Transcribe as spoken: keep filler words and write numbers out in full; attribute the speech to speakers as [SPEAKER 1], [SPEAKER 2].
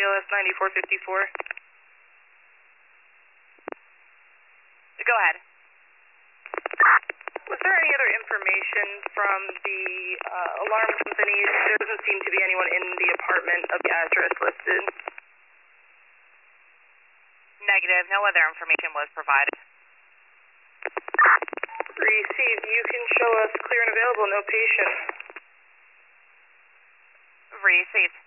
[SPEAKER 1] O S ninety-four fifty-four.
[SPEAKER 2] Go ahead.
[SPEAKER 1] Was there any other information from the uh, alarm companies? There doesn't seem to be anyone in the apartment of the address listed.
[SPEAKER 2] Negative. No other information was provided.
[SPEAKER 1] Received. You can show us clear and available, no patient.
[SPEAKER 2] Received.